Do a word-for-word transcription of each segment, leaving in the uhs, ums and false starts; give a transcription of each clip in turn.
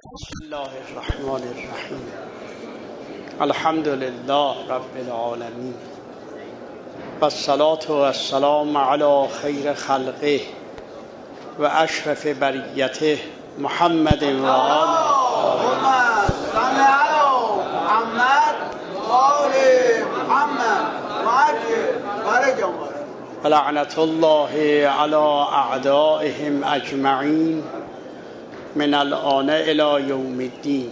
بسم الله الرحمن الرحیم. الحمد لله رب العالمین و الصلاة و السلام علی خیر خلقه و اشرف بریته محمد و آله. و لعنت الله علی اعدائهم اجمعین من الآن الی یوم الدین.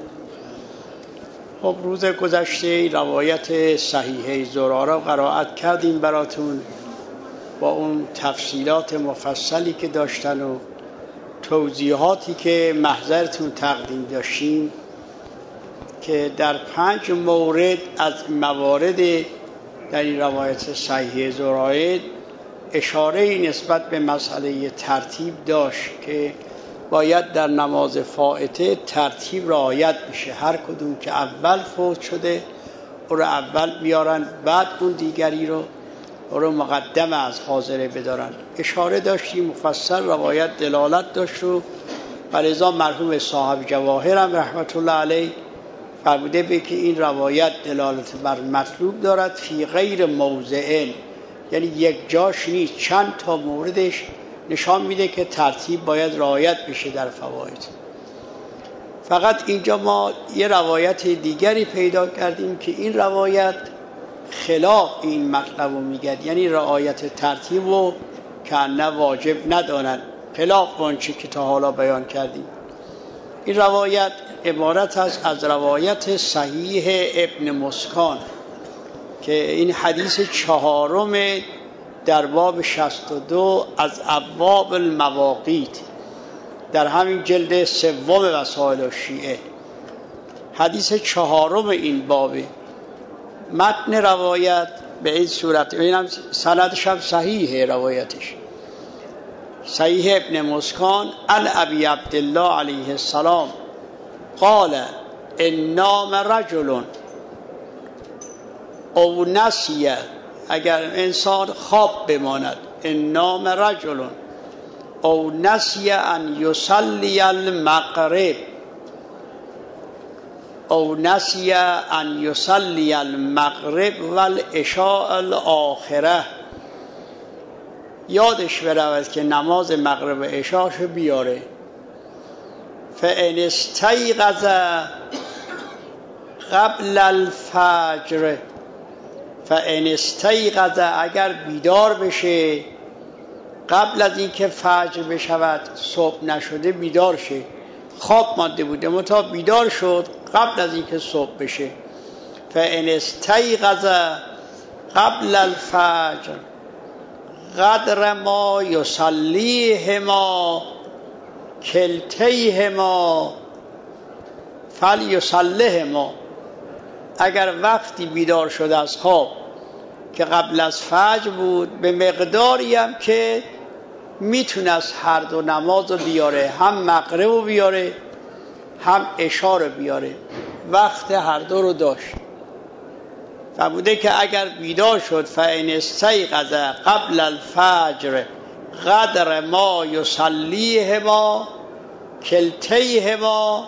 خب روز گذشته روایت صحیحه زراره را قرائت کردیم براتون با اون تفصیلات مفصلی که داشتن و توضیحاتی که محضرتون تقدیم داشتیم که در پنج مورد از موارد در این روایت صحیحه زراره اشاره نسبت به مسئله ترتیب داشت که باید در نماز فائته ترتیب رعایت بشه. هر کدوم که اول فوت شده او رو اول بیارن، بعد اون دیگری رو او رو مقدم از حاضره بدارن. اشاره داشتیم مفصل روایت دلالت داشت و لذا مرحوم صاحب جواهر هم رحمت الله علیه فرموده به که این روایت دلالت بر مطلوب دارد فی غیر موضعین، یعنی یک جاش نیست، چند تا موردش نشان میده که ترتیب باید رعایت بشه در فواید. فقط اینجا ما یه روایت دیگری پیدا کردیم که این روایت خلاف این مطلب رو میگه، یعنی رعایت ترتیب رو که نه واجب ندانند، خلاف آنچه که تا حالا بیان کردیم. این روایت عبارت است از روایت صحیح ابن مسکان که این حدیث چهارم در باب شصت و دو از ابواب المواقیت در همین جلد سوم وسائل الشیعه، حدیث چهارم این بابه. متن روایت به این صورت، اینم سندش هم صحیحه، روایتش صحیح ابن مسکان عن ابی عبدالله علیه السلام قال ان نام رجل او نسیه، اگر انسان خواب بماند، ان نام رجل او نسی ان یصلی المغرب او نسی ان یصلی المغرب والعشاء الاخره، یادش برود که نماز مغرب و عشاشو بیاره، فان استیقظ قبل الفجر، فان استیقظ اگر بیدار بشه قبل از اینکه فجر بشود، صبح نشده بیدار شه، خواب مانده بوده متا بیدار شد قبل از اینکه صبح بشه، فان استیقظ قبل الفجر قدر ما یصلیهما کلتیهما فلیصلیهما، اگر وقتی بیدار شده از خواب که قبل از فجر بود به مقداری هم که میتونست هر دو نماز رو بیاره، هم مغرب رو بیاره هم عشا رو بیاره، وقت هر دو رو داشت. فرموده که اگر بیدار شد فإن استیقظ قبل الفجر قدر ما یصلیهما کلتیهما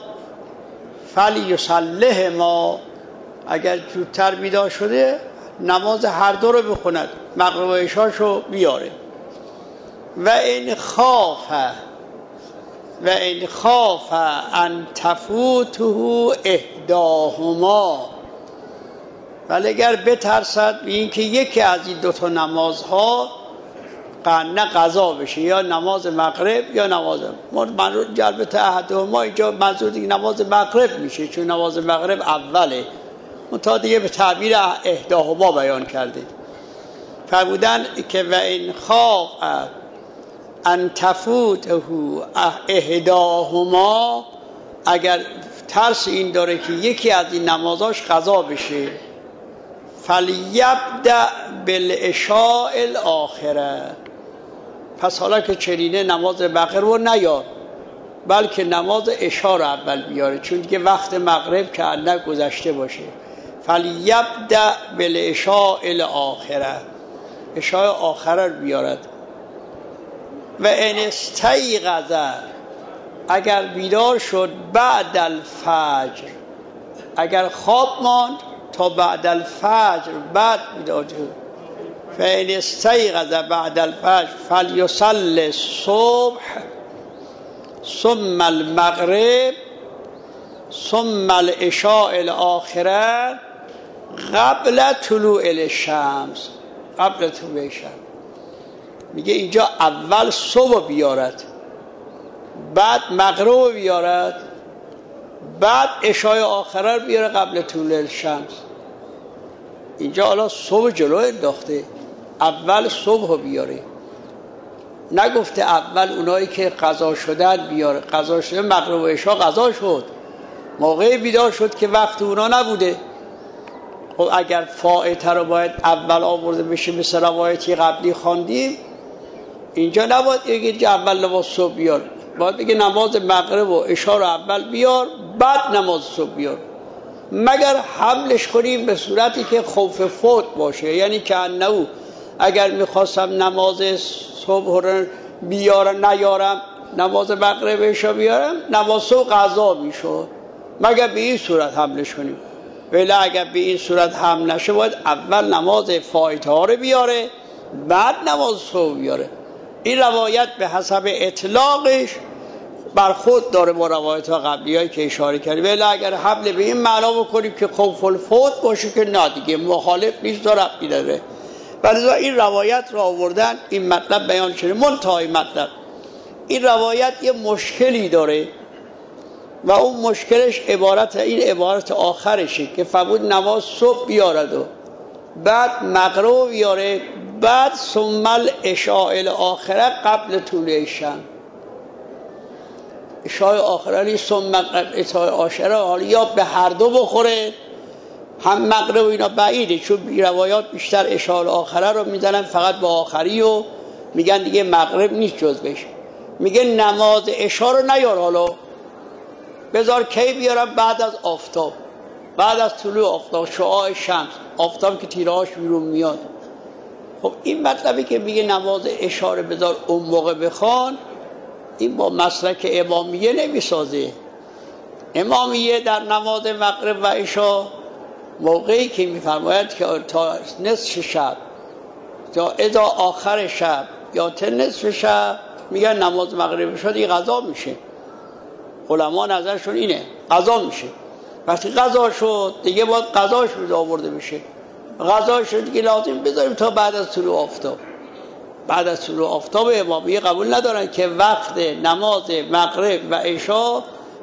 فلیصلیهما، اگر زودتر بیدار شده نماز هر دو رو بخوند، مغرب و عشاشو بیاره. و این خاف و این خاف ان تفوته احداهما، ولی اگر بترسد به این که یکی از این دوتا نمازها نه قضا بشه، یا نماز مغرب یا نماز منظور جلبت احداهما، اینجا منظور دیگه نماز مغرب میشه چون نماز مغرب اوله، منتها دیگه به تعبیر احداهما بیان کرده. فرمودن که و این خاف ان تفوته احداهما، اگر ترس این داره که یکی از این نمازاش قضا بشه، فلیبدأ بالعشاء الاخره، پس حالا که چنینه نماز مغرب رو نیار بلکه نماز عشا رو اول بیاره، چون دیگه وقت مغرب که اندک گذشته باشه. فلیبدأ بالعشاء الاخره، عشاء آخره رو بیارد. و ان استیقظ اگر بیدار شد بعد الفجر، اگر خواب ماند تا بعد الفجر بعد بیدار شد، فإن استيقظ بعد الفجر فليصلي الصبح ثم المغرب ثم العشاء الآخرة قبل طلوع الشمس. قبل طلوع الشمس میگه اینجا اول صبح بیارد، بعد مغرب بیارد، بعد عشای آخره رو بیاره قبل طلوع الشمس. اینجا حالا صبح جلو انداخته، اول صبح بیاره، نگفته اول اونایی که قضا شدن بیاره. قضا شده مغرب و عشا قضا شد، موقع بیدار شد که وقت اونا نبوده. خب اگر فائته رو باید اول آورده بشه مثل روایتی قبلی خواندیم، اینجا نباید بگید که اول نماز صبح بیار، باید بگه نماز مغرب و عشا رو اول بیار بعد نماز صبح بیار، مگر حملش کنیم به صورتی که خوف فوت باشه. یعنی که انه اگر میخواستم نماز صبح رو بیارم نیارم، نماز مغرب عشا بیارم، نماز صبح قضا میشد، مگر به این صورت حملش کنیم. ولی اگر به این صورت حمل نشه باید اول نماز فائته ها رو بیاره بعد نماز صبح بیاره. این روایت به حسب اطلاقش برخورد داره با روایت ها قبلی هایی که اشاره کردیم. ولی اگر حمل به این معنا بکنیم که خوف الفوت باشه که نه دیگه، مخالف نیست، داره ربطی داره. ولی این روایت را آوردن این مطلب بیان شده. منتهای مطلب این روایت یه مشکلی داره و اون مشکلش عبارت این عبارت آخرشه که فرمود نماز صبح بیارد و بعد مغرب بیاره، بعد ثم العشاء الاخره قبل طلوع الشمس. عشاء آخره نیست، ثم عشاء آخره، حالا یا به هر دو بخوره، هم مغرب و اینا بعیده، چون روایات بیشتر عشاء آخره رو میزنن فقط با آخری و میگن دیگه مغرب نیست جز بشه. میگه نماز عشاء رو نیار، حالا بذار کی بیارم؟ بعد از آفتاب، بعد از طلوع آفتاب، شعاع شمس، آفتاب که تیرهاش بیرون میاد. خب این مطلبی که میگه نماز عشاء رو بذار اون موقع بخوان، این با مسلک امامیه نمیسازه. امامیه در نماز مغرب و عشاء موقعی که میفرماید که تا نصف شب یا اذا آخر شب یا تا نصف شب، میگن نماز مغرب شد دیگه قضا میشه. علما نظرشون اینه قضا میشه. وقتی قضا شد دیگه باید قضاش بده آورده بشه. قضا شد دیگه لازم بذاریم تا بعد از طلوع آفتاب. بعد از طلوع آفتاب امامیه قبول ندارن که وقت نماز مغرب و عشاء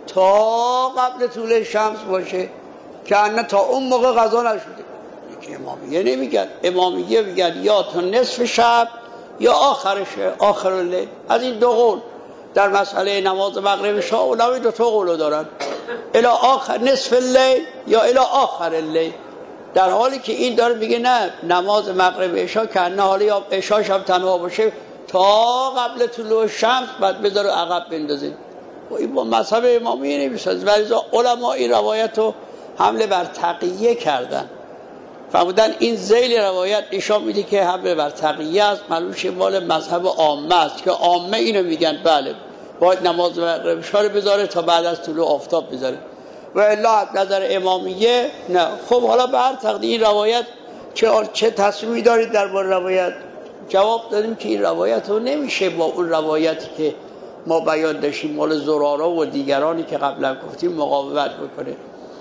تا قبل طلوع شمس باشه، که نه تا اون موقع قضا نشده. که امامیه نمیگن، امامیه میگن یا تا نصف شب یا آخرش، آخر اللیل. از این دو قول در مسئله نماز مغرب عشاء علما دو تا قول دارن، الی آخر نصف اللیل یا الی آخر اللیل. در حالی که این داره میگه نه، نماز مغرب عشاء که نه حالی یا عشاء شب تنها باشه تا قبل طلوع شمس، بعد بذاره عقب بندازید. و این با مذهب امامیه نمیسازه. ولی علما این روایت رو حمله بر تقیه کردن، فرمودن این ذیل روایت نشان میده که حمله بر تقیه است، معلوم مال مذهب عامه است که عامه اینو میگن بله باید نماز مغرب عشاء رو بذاره تا بعد از طلوع آفتاب بذاره. و الا نظر امامیه نه. خب حالا به هر تقدیر این روایت چه چه تصمیمی دارید درباره روایت؟ جواب دادیم که این روایت رو نمیشه با اون روایتی که ما بیان داشتیم مال زرارا و دیگرانی که قبلا گفتیم مقاومت بکنه.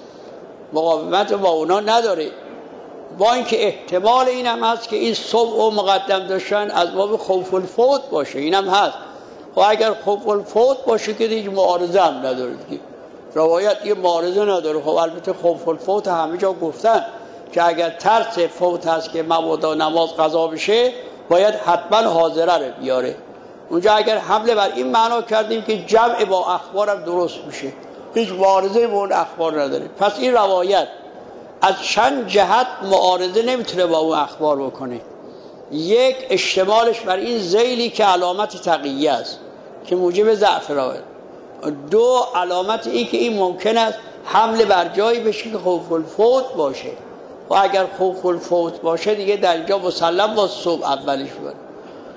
مقاومت با اونا نداره، با اینکه احتمال این هم هست که این صبح و مقدم داشتن از باب خوف الفوت باشه، این هم هست. و اگر خوف الفوت باشه که دیگه معارضه هم نداره دیگه، روایت یه معارضه نداره. خب البته خوف الفوت همه جا گفتن که اگر ترس فوت هست که مبادا نماز قضا بشه باید حتما حاضره رو بیاره. اونجا اگر حمله بر این معنا کردیم که جمع با اخبارم درست میشه، هیچ معارضه با اون اخبار نداره. پس این روایت از چند جهت معارضه نمیتونه با اون اخبار بکنه. یک، اشتمالش بر این ذیلی که علامت تقیه است که موجب ضعف روایت. دو، علامت این که این ممکن است حمله بر جایی بشه که خوف الفوت باشه، و اگر خوف الفوت باشه دیگه در اینجا مسلم با صبح اولش بود.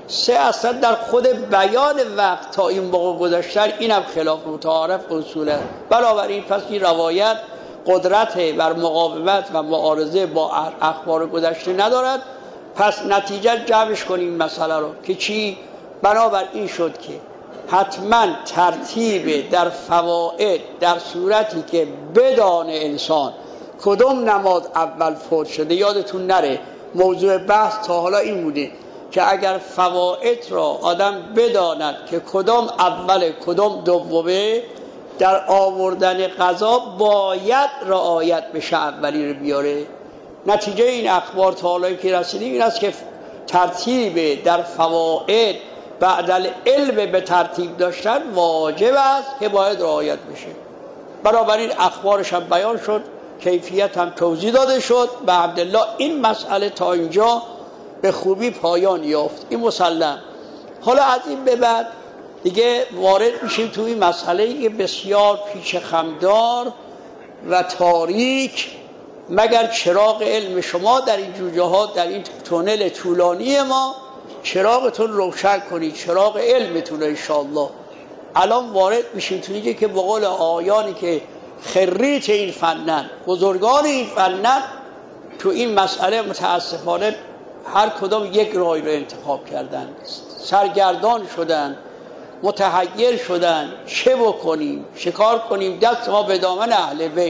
سه اصلا در خود بیان وقت تا این موقع گذاشتن اینم خلاف متعارف اصوله. بنابراین پس این روایت قدرت بر مقاومت و معارضه با اخبار گذشته ندارد. پس نتیجه جمعش کنیم مسئله رو که چی؟ بنابراین شد که حتما ترتیب در فواید در صورتی که بدان انسان کدوم نماز اول فوت شده. یادتون نره موضوع بحث تا حالا این بوده که اگر فواید را آدم بداند که کدام اول کدام دومه، در آوردن قضا باید رعایت بشه اولی رو بیاره. نتیجه این اخبار تا حالا که رسیدیم این است که ترتیب در فواید بعد العلم به ترتیب داشتن واجب است که باید رعایت بشه. بنابراین اخبارش هم بیان شد، کیفیت هم توضیح داده شد. به عبدالله این مسئله تا اینجا به خوبی پایان یافت، این مسلم. حالا از این به بعد دیگه وارد میشیم توی این مسئله که بسیار پیچ خمدار و تاریک، مگر چراغ علم شما در این جوجه ها در این تونل طولانی ما چراغتون روشن کنید، چراغ علمتون انشاءالله. الان وارد میشیم توی که به قول آیانی که خریت این فنن، بزرگان این فنن، تو این مسئله متاسفانه هر کدام یک رای رو انتخاب کردن، سرگردان شدن، متحیر شدن. چه بکنیم؟ شکار کنیم دست ما به دامن اهل بیت.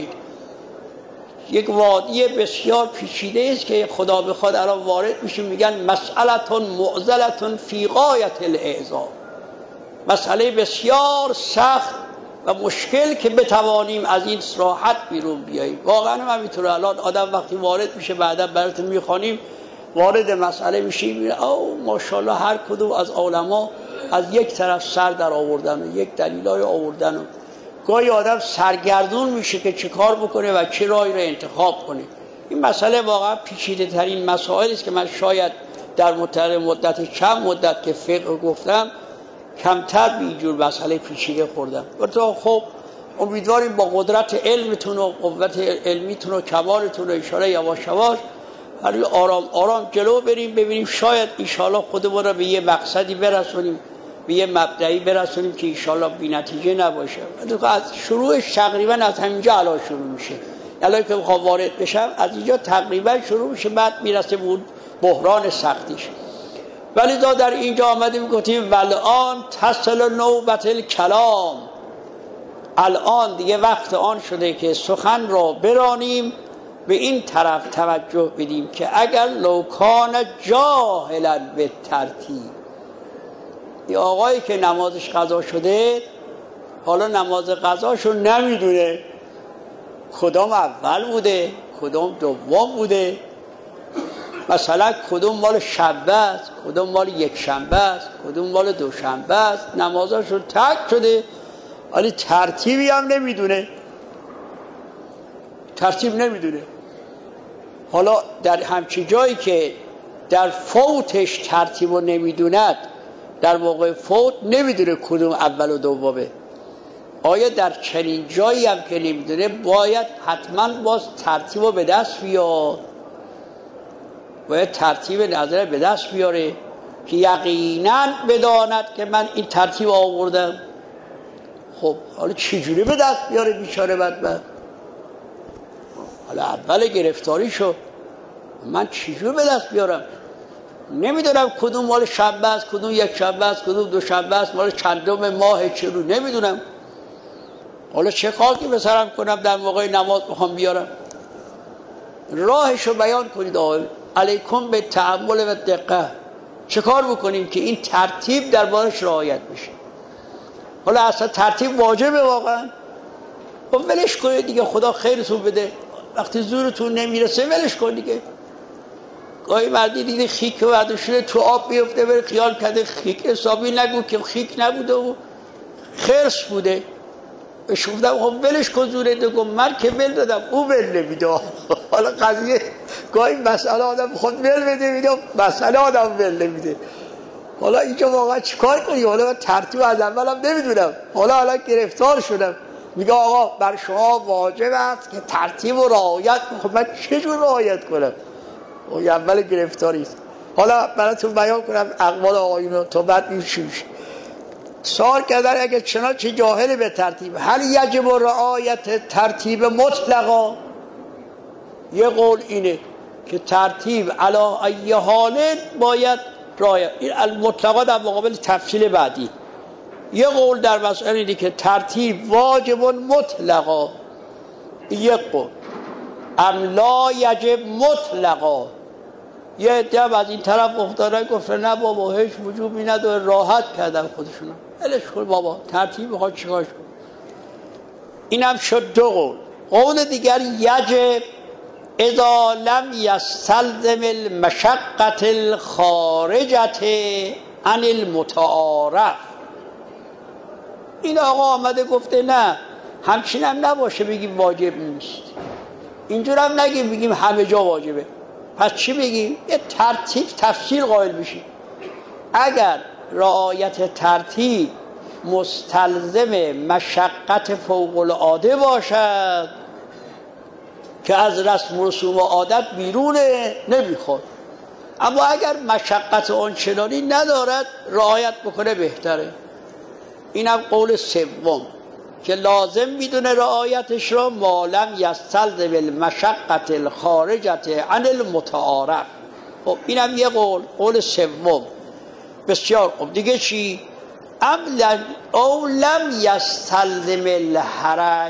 یک وادی بسیار پیچیده است که خدا بخواد الان وارد میشیم. میگن مسئلتون معضلتون فی غایت الاعضاء، مسئله بسیار سخت و مشکل که بتوانیم از این راحت بیرون بیاییم. واقعا هم همینطوره. الان آدم وقتی وارد میشه بعدا براتون میخوانیم وارد مسئله میشیم، او ماشاءالله هر کدوم از علما از یک طرف سر در آوردن و یک دلیلای آوردن و گاهی آدم سرگردون میشه که چه کار بکنه و چه راهی رو انتخاب کنه. این مسئله واقعا پیچیده ترین مسائل است که من شاید در مدت کم مدت که فقه گفتم کمتر به اینجور مسئله پیچیده خوردم. و تو خب امیدواریم با قدرت علمتون و قوت علمیتون و کمالتون و اشاره یواش یواش ولی آرام آرام جلو بریم، ببینیم شاید انشاءالله خودمون رو به یه مقصدی برسونیم، به یه مبدعی برسونیم که انشاءالله بی نتیجه نباشه. از شروعش تقریبا از همینجا الان شروع میشه. الان که بخوام وارد بشم از اینجا تقریبا شروع میشه، بعد میرسه به بحران سختیش. ولی دا در اینجا آمدیم گفتیم والآن تصل نوبت الکلام، الان دیگه وقت آن شده که سخن را برانیم، به این طرف توجه بدیم که اگر لوکان جاهلا به ترتیب، یه آقایی که نمازش قضا شده حالا نماز قضاشو نمیدونه کدام اول بوده کدام دوم بوده، مثلا کدوم مال شنبه است کدوم مال یک شنبه است کدوم مال دوشنبه است، نمازاشو ترک شده ولی ترتیبی هم نمیدونه، ترتیب نمیدونه. حالا در همچین جایی که در فوتش ترتیب رو نمیدوند، در موقع فوت نمیدونه کدوم اول و دومه، آیا در چنین جایی هم که نمیدونه باید حتما باز ترتیب رو به دست بیاد، باید ترتیب نظر به دست بیاره که یقینا بداند که من این ترتیب آوردم. خب حالا چجوری به دست بیاره بیچاره بدبخت؟ حالا اول گرفتاری شد، من چجور به دست بیارم؟ نمیدونم کدوم مال شنبه است کدوم یک شنبه است کدوم دو شنبه است مال چندم ماه چه رو نمیدونم. حالا چه خاکی به سرم کنم در موقع نماز بخوام بیارم؟ راهشو بیان کنید آقای علیکم به تأمل و دقت. چه کار بکنیم که این ترتیب در بارش رعایت بشه؟ حالا اصلا ترتیب واجبه واقعا؟ خب ولش کنید دیگه، خدا خیرتون بده، وقتی زورتون نمیرسه ولش کن دیگه. گاهی مردی دیده خیک برداشته تو آب بیفته بره خیال کرده خیک حسابی، نگو که خیک نبوده و خرس بوده. بهش گفتم خب ولش کن زورت، گفت من که ول دادم او ول نمیده. حالا قضیه گاهی مسئله آدم خود ول بده میده، مسئله آدم ول نمیده. حالا اینجا واقعا چیکار کنی؟ حالا ترتیب از اولم نمیدونم، حالا حالا گرفتار شدم. میگه آقا بر شما واجب است که ترتیب و رعایت. خب من چجور رعایت کنم؟ اون اول گرفتاری است. حالا براتون بیان کنم اقوال آقایون رو تا بعد میشوش. سوال کردن اگه چنانچه جاهل به ترتیب هل یجب رعایت ترتیب مطلقا؟ یه قول اینه که ترتیب علی ای حال باید رعایت، این المطلقا در مقابل تفصیل بعدی. یه قول در مسئله اینه که ترتیب واجب مطلقا، یک قول. ام لا یجب مطلقا، یه عده از این طرف افتادن گفتن نه بابا هیچ وجوبی نداره، راحت کردن خودشون، الش کن بابا ترتیب بخواد چیکارش کن. اینم شد دو قول. قول دیگر یجب اذا لم یستلزم المشقة الخارجة عن المتعارف. این آقا آمده گفته نه همچین هم نباشه بگیم واجب نیست، اینجور هم نگیم بگیم همه جا واجبه. پس چی بگیم؟ یه ترتیب تفصیل قائل بشیم. اگر رعایت ترتیب مستلزم مشقت فوق العاده باشد که از رسم و رسوم و عادت بیرونه نمیخواد، اما اگر مشقت آنچنانی ندارد رعایت بکنه بهتره. اینم قول سوم که لازم میدونه رعایتش را ما لم یستلزم المشقة الخارجة عن المتعارف. خب اینم یه قول، قول سوم. بسیار خوب. دیگه چی؟ ام لم او لم یستلزم الحرج.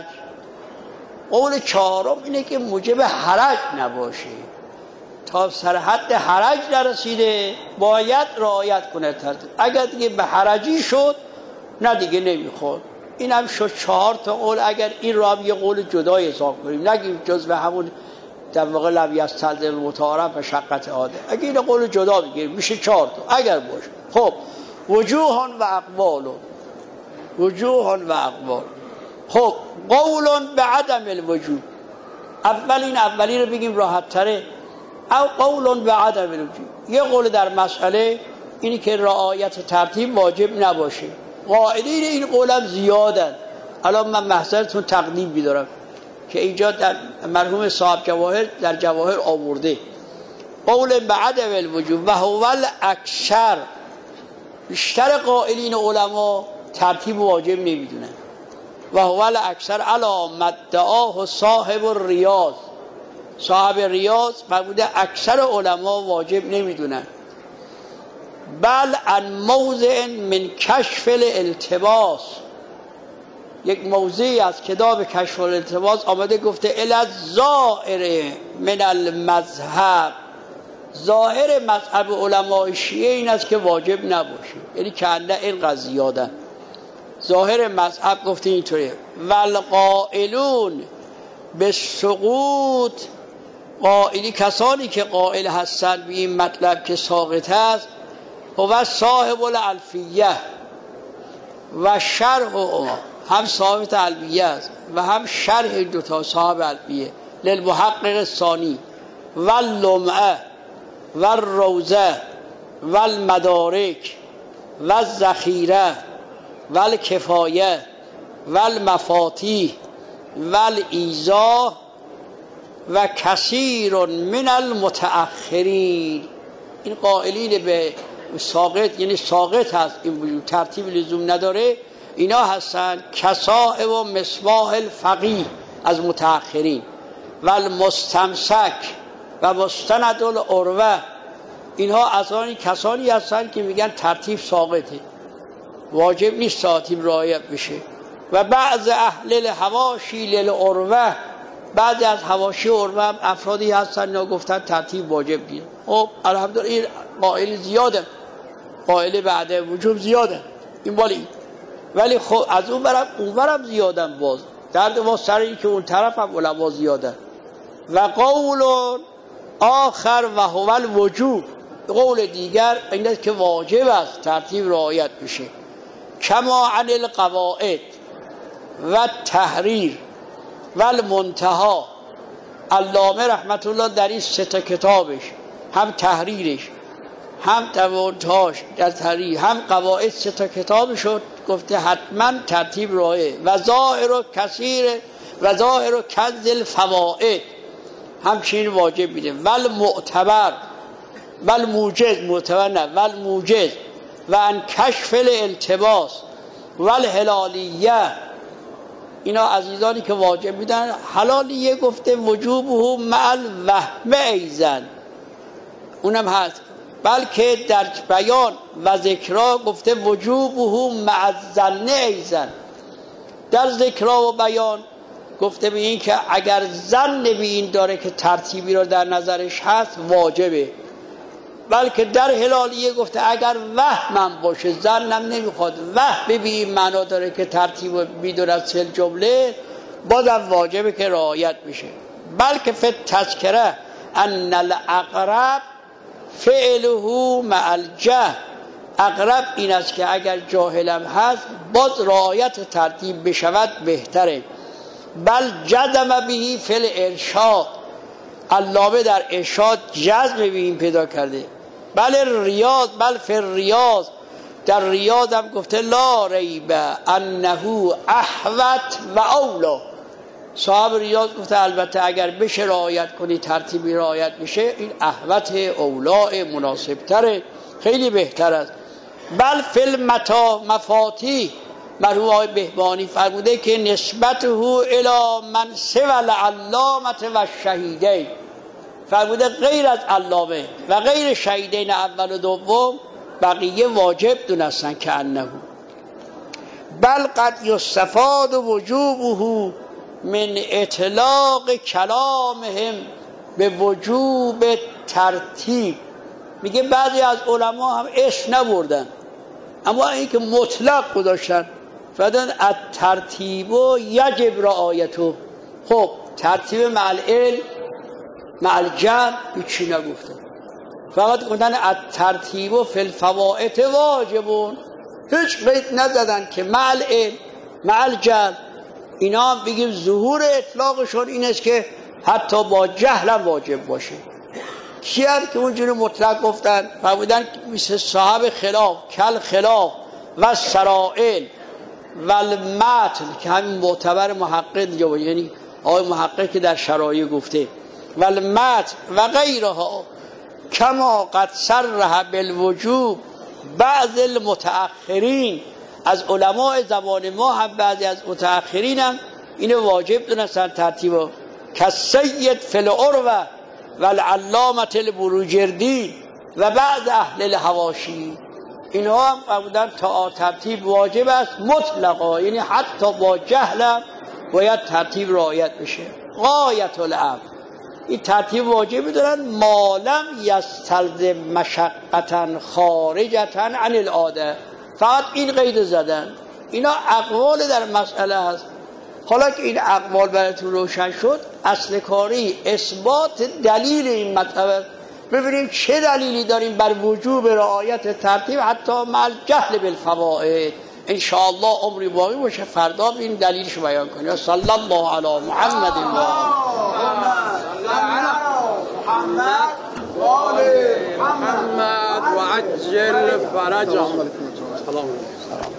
قول چهارم اینه که موجب حرج نباشه، تا سر حد حرج نرسیده باید رعایت کنه ترتیب. اگر دیگه به حرجی شد نه دیگه نمیخواد. این هم شد چهار تا قول. اگر این رو هم یه قول جدای حساب کنیم نگیم جز به همون در واقع لم یستلزم المتعارف مشقت عاده، اگر این قول جدا بگیریم میشه چهار تا اگر باشه. خب وجوهان و اقوال، وجوهان و اقوال. خب قول به عدم الوجوب، اولین اولی رو بگیم راحت تره. او قول به عدم الوجوب، یه قول در مسئله اینی که رعایت ترتیب واجب نباشه. قائلین این قولم زیادن. الان من محضرتون تقدیم بیدارم که اینجا در مرحوم صاحب جواهر در جواهر آورده قول به عدم الوجوب و هو الاکثر. بیشتر قائلین علما ترتیب واجب نمیدونن. و هو الاکثر علی مدعاه صاحب الریاض، صاحب ریاض فرموده اکثر علما واجب نمیدونن. بل ان موضع من کشف الالتباس، یک موضعی از کتاب کشف الالتباس آمده گفته الی الظاهر من المذهب، ظاهر مذهب علماء شیعه این است که واجب نباشه، یعنی کنده این قضیادن. ظاهر مذهب گفته اینطوریه. والقائلون به سقوط، قائلی کسانی که قائل هستند به این مطلب که ساقط است و صاحب الالفیه و شرح او، هم صاحب الالفیه است و هم شرح دوتا صاحب الالفیه للمحقق ثانی و اللمعه و الروزه و المدارک و الذخیره و الکفایه و المفاتیح و الایضاح و کثیر من المتأخرین. این قائلین به ساقط، یعنی ساقط هست این وجود، ترتیب لزوم نداره، اینا هستن کسائب و مصباح الفقیه از متأخرین و المستمسک و مستند العروه. اینها از آن کسانی هستن که میگن ترتیب ساقطه، واجب نیست ترتیب رعایت بشه. و بعض اهل الحواشی للعروه، بعضی از حواشی عروه هم افرادی هستن اینا گفتن ترتیب واجب نیست. خب الحمدلله این قائل زیاده، قائل بعد وجوب زیاده این بالی، ولی خب از اون برم اون برم زیادن. باز درد ما سر این که اون طرف هم علما زیادن. و قول آخر و هو الوجوب، قول دیگر این است که واجب است ترتیب رعایت بشه. کما عن القواعد و تحریر و المنتها. علامه رحمت الله در این سه تا کتابش، هم تحریرش هم منتهاش در تحریر هم قواعد، سه تا کتاب شد گفته حتما ترتیب رعایت. و ظاهر و کثیر و ظاهر و کنز الفوائد همچنین واجب میده. ول معتبر و الموجز معتبر نه و الموجز و ان کشف الالتباس و الهلالیه، اینا عزیزانی که واجب میدن. حلالیه گفته وجوبه مع الوهم ایزن، اونم هست. بلکه در بیان و ذکرا گفته وجوبه مع الظن ایزن، در ذکرا و بیان گفته به این که اگر ظن به این داره که ترتیبی رو در نظرش هست واجبه. بلکه در هلالیه گفته اگر وهمم باشه، ظنم نمیخواد، وهم به این معنا داره که ترتیب میدونه از چهل جمله، بازم واجبه که رعایت بشه. بلکه فی تذکره ان الاقرب فعله مع الجهل، اقرب این است که اگر جاهلم هست باز رعایت ترتیب بشود بهتره. بل جزم بهی فی الارشاد، علامه در ارشاد جزم به این پیدا کرده. بل ریاض بل فی ریاض، در ریاض هم گفته لا ریب انه احوط و اولا، صاحب ریاض گفته البته اگر بشه رعایت کنی، ترتیبی رعایت بشه، این احوط اولا مناسب تره، خیلی بهتر است. بل فی المتا مفاتی، مرحوم آقای بهبانی فرموده که نسبته الی من سوى العلامة و الشهیدین، فرموده غیر از علامه و غیر شهیدین اول و دوم بقیه واجب دونستن که انه. بل قد یستفاد وجوبه من اطلاق کلامهم به وجوب ترتیب. میگه بعضی از علما هم اسم نبردن اما این که مطلق گذاشتن، فرمودن الترتیب یجب رعایته. خب ترتیب مع العلم مع الجهل هیچی نگفتن، فقط گفتن الترتیب فی الفوائد واجبون، هیچ قید نزدن که مع العلم مع الجهل. اینا هم بگیم ظهور اطلاقشون این است که حتی با جهل هم واجب باشه. کیان که اونجوری مطلق گفتن؟ فرمودن مثل صاحب خلاف، کل خلاف و سرائل و المتن که همین معتبر محقق دیگه، یعنی آقای محقق که در شرایع گفته و المتن و غیرها، کما قد صرح بالوجوب بعض المتأخرین، از علماء زمان ما هم بعضی از متأخرین هم اینو واجب دونستن ترتیبا، که سید فی العروة و العلامة البروجردی و بعض اهل الحواشی، اینها هم فرمودن تا ترتیب واجب است مطلقا، یعنی حتی با جهل باید ترتیب رعایت بشه. غایت الامر، این ترتیب واجب دارن مالم یستلزم مشقتا خارجتا عن العاده، فقط این قید زدن. اینا اقوال در مسئله هست. حالا که این اقوال براتون روشن شد، اصل کاری اثبات دلیل این مطلب. ببینیم چه دلیلی داریم بر وجوب رعایت ترتیب حتی مع الجهل بالفوائد. ان شاء الله عمری باقی باشه فردا این دلیلش بیان کنیم. صلی الله علی محمد و محمد و آل محمد و عجل فرجهم.